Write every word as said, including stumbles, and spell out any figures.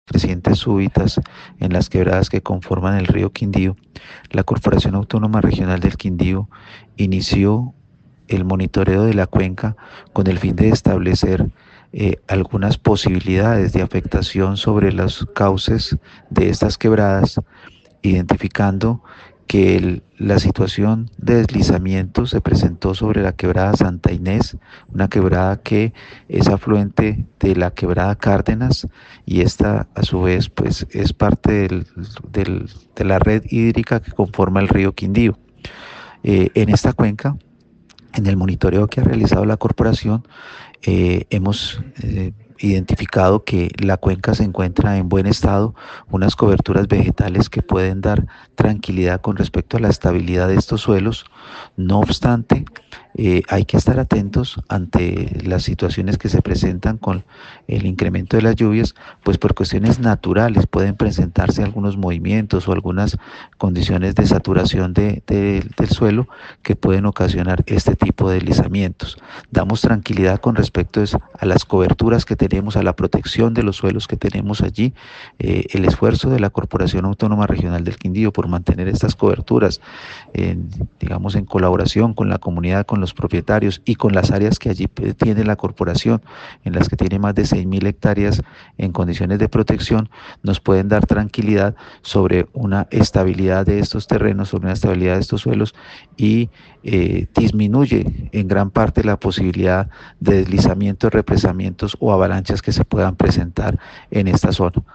crecientes súbitas en las quebradas que conforman el río Quindío, la Corporación Autónoma Regional del Quindío inició el monitoreo de la cuenca con el fin de establecer eh, algunas posibilidades de afectación sobre los cauces de estas quebradas, identificando que el, la situación de deslizamiento se presentó sobre la quebrada Santa Inés, una quebrada que es afluente de la quebrada Cárdenas, y esta a su vez pues es parte del, del, de la red hídrica que conforma el río Quindío. Eh, en esta cuenca, en el monitoreo que ha realizado la corporación, eh, hemos eh, identificado que la cuenca se encuentra en buen estado, unas coberturas vegetales que pueden dar tranquilidad con respecto a la estabilidad de estos suelos. No obstante, eh, hay que estar atentos ante las situaciones que se presentan con el incremento de las lluvias, pues por cuestiones naturales pueden presentarse algunos movimientos o algunas condiciones de saturación de, de, del suelo que pueden ocasionar este tipo de deslizamientos. Damos tranquilidad con respecto a las coberturas que tenemos, a la protección de los suelos que tenemos allí, eh, el esfuerzo de la Corporación Autónoma Regional del Quindío por mantener estas coberturas, en, digamos, en colaboración con la comunidad, con los propietarios y con las áreas que allí tiene la corporación, en las que tiene más de seis mil hectáreas en condiciones de protección, nos pueden dar tranquilidad sobre una estabilidad de estos terrenos, sobre una estabilidad de estos suelos, y eh, disminuye en gran parte la posibilidad de deslizamientos, represamientos o avalanchas que se puedan presentar en esta zona.